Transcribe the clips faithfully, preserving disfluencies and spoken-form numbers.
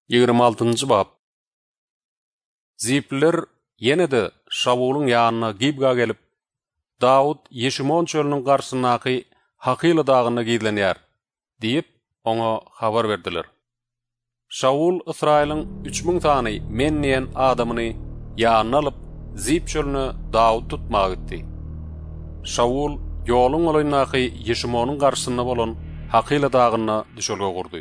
yigirme altıncı bab. Zipliler yenede Şavulun yanına gibga gelip, Davud Yeşimon çölünün karşısındaki Hakila dağına gidlenýär, diýip ona habar verdiler. Şavul İsrail'in üç bin tany menniyen adamyny ýanyna alyp Zip çölüne Davud tutmagy gitdi. Şavul ýoluň olaynaky Yeşimonun karşysynda bolan Hakila dağına düşelge gurdy.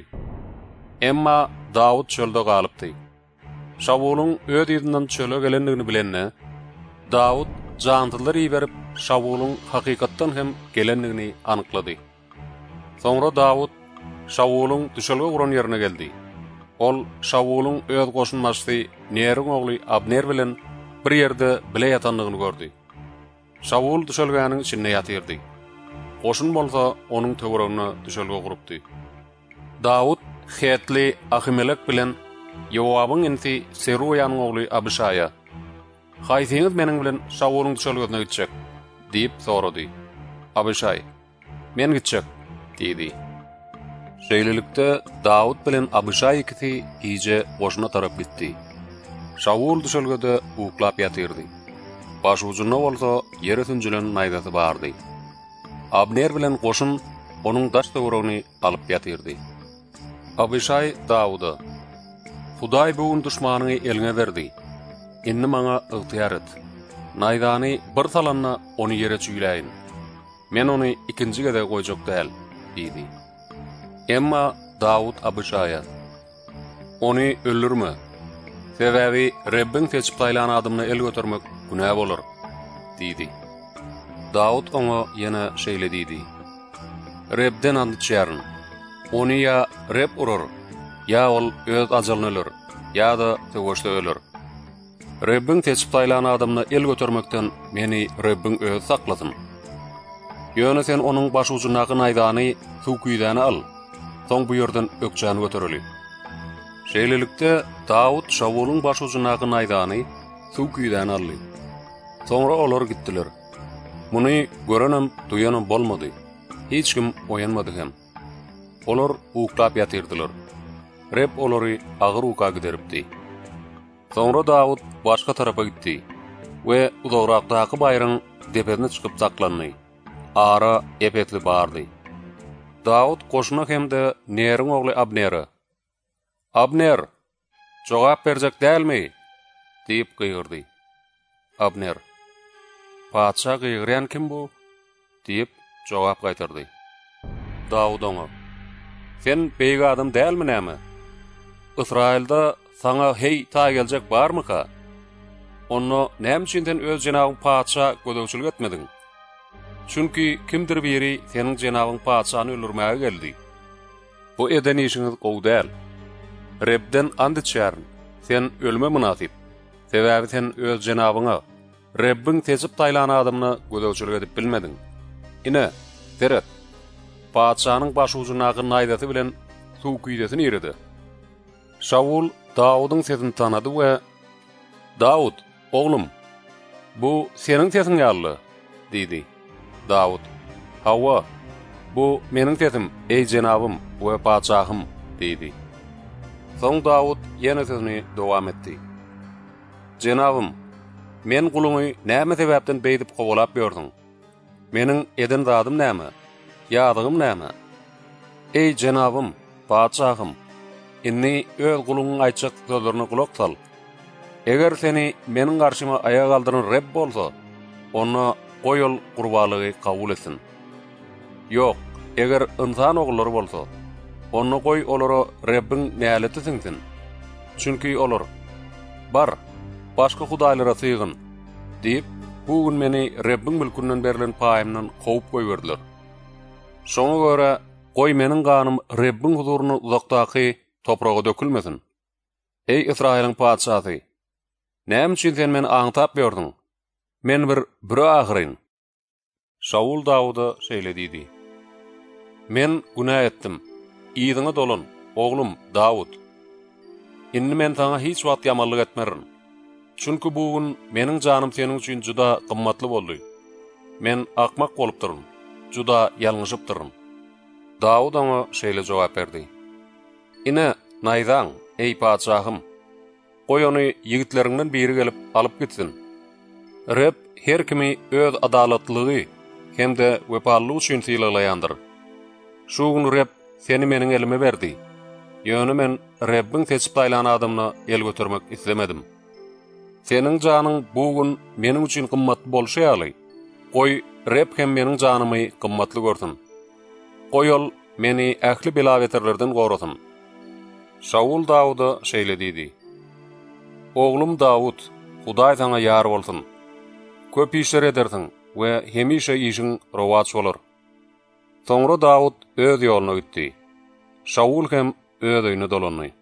Emma Davud çölde galypdy. Şavulun öz ýerdinden çöle gelendigini bilenne, Davud jantylar iberip Şavulun hakykatdan hem gelendigini anyklady. Soňra Davud Şavulun düşelge guran ýerine geldi. Ol Şavulun öz goşunmasy Ner'in ogly Abner bilen bir ýerde bile ýatandygyny gördü. Şavul düşelgäniň içinde ýatyrdy. Goşun bolsa onuň töweregine düşelge gurupdy. Davud Hetli Ahimelek bilen Yowabyň enti Seruýanyň ogly Abişaya, "Haýsyňyz meniň bilen Şawuluň düşelgedine gitjek?" diýip sorady. Abişay, "Men gitjek," diýdi. Şeýlelikde Davud bilen Abişay ikisi iýje goşuna tarap gitdi. Şawul düşelgede uklap ýatyrdy. Baş ucuna bolsa ýere tünjilen naýdasy bardy. Abner bilen goşun onuň daş töweregini alyp ýatyrdy. Abişay Davuda, "Hudaý bugun düşmanyny eline berdi. Indi maňa ygtyar et. Naýdany bir salanna ony ýere çüýläýin. Men ony ikinji gede goýjak däl," diýdi. Emma Davud Abişaya, "Ony öldürme. Sebäbi Rebbin seçip taýlan adamny el götürmek günä bolar," diýdi. Davud oňa ýene şeýle diýdi. "Rebden and içýäryn. Ony ýa Reb urar, ýa ol öz ajalyny ölür, ýa da töweşde ölür. Rebbin seçip taýlan adamny el götürmekden meni Rebbin öz saklasyn. Ýöne sen onuň baş ucunaky naýdany suwküýdäni al. Soň bu ýerden ökçäni götüreli." Şeýlelikde Davud Şawuluň baş ucunaky naýdany suwküýdäni aldy. Soňra olar gitdiler. Muny görenem, duýanem bolmady. Hiç kim oýanmady hem. Olar uklap ýatyrdylar. Reb olary agyr uka gideripdi. Soňra Davud başga tarapa gitdi we uzagrakdaky baýryň depesine çykyp saklandy. Ara epetli bardy. Davud goşuna hemde Ner'in ogly Abner'e, "Abner, jogap berjek dälmi?" diýip gygyrdy. Abner, "Paça gygyryan kim bu?" diýip jogap gaýtardy. Davud oňa, "Sen beýge adam dälmi näme? Israilda sana hey ta geljek barmyka? Onu näme üçin öz jenabyň paça gödöwçilik etmediň? Çünki kimdir biri seniň jenabyň paçany öldürmäge geldi. Bu eden işiňiz gowy däl. Rebden and içýäryn. Sen ölme münasip. Sebäbi sen öz jenabyňa Rebbin seçip taýlan adamny gödöwçilik edip bilmediň. Ine, deret. Paçanyň baş ucunaky naýdasy bilen suwküýdesini ýeridi." Şawul Davudyň sesini tanady we "Davud, oglum, bu seniň sesiň ýaly," diýdi. Davud, "Hawa, bu meniň sesim, ey jenabym we paçahym," diýdi. Soň Davud ýene sesini dowam etdi. "Jenabym, men guluňy näme sebäpden beýdip gowalap ýördiň? Meniň eden zadym näme? Ýadygym näme? Ey jenabym, paçahym, inni öz guluňyň aýtjak sözlerine gulak sal. Eger seni meniň garşyma aýag aldyran Reb bolsa, onu goýul gurbalygy kabul etsin. Ýok, eger insan oglary bolsa, onu goý olara Rebbin näleti siňsin. Çünki olar, bar, başga hudaýlara sygyn, diýip bugün meni Rebbin mülkünden berilen paýymdan goýup goýberdiler. Şoňa görä goý meniň ganym Rebbin huzuryna uzakdaky toprağa dökülmesin. Ey Israiliň paçasy, näme üçin sen meni aňtap berdiň? Men bir bir agyryn." Şawul Davuda şeýle diýdi. "Men günah etdim. Ýygyňa dolan, oglum Davud. Indi men taňa hiç wagt ýamanlyk etmerin. Çünki bugün meniň janym seniň üçin juda gymmatly boldy. Men akmak bolup durun, juda ýalňyşyp durun." Davud oňa şeýle jogap berdi. "Ine, naýdaň, "Ey padşahym, goý ony ýigitleriňden biri gelip alyp gitsin. Reb her kimi öz adalatlygy hemde wepalylyk üçin sylaýandyr. Şu gün Reb seni meniň elime berdi. Ýöne men Rebbiň seçip taýlan adamyny el götürmek islemedim. Seniň janyň bu gün meniň üçin gymmatly bolşaýaly. Goý Reb hem meniň janymy gymmatly görsün. Goý ol meni ähli belaweterlerden gorasyn." Şaul Davuda şeýle diýdi: "Oglum Dawud, Hudaý sana ýar bolsun. Köp işler edersiň we hemişe işiň rowat bolar." Soňra Dawud öz ýoluna gitdi. Şaul hem öz öýüne dolandy.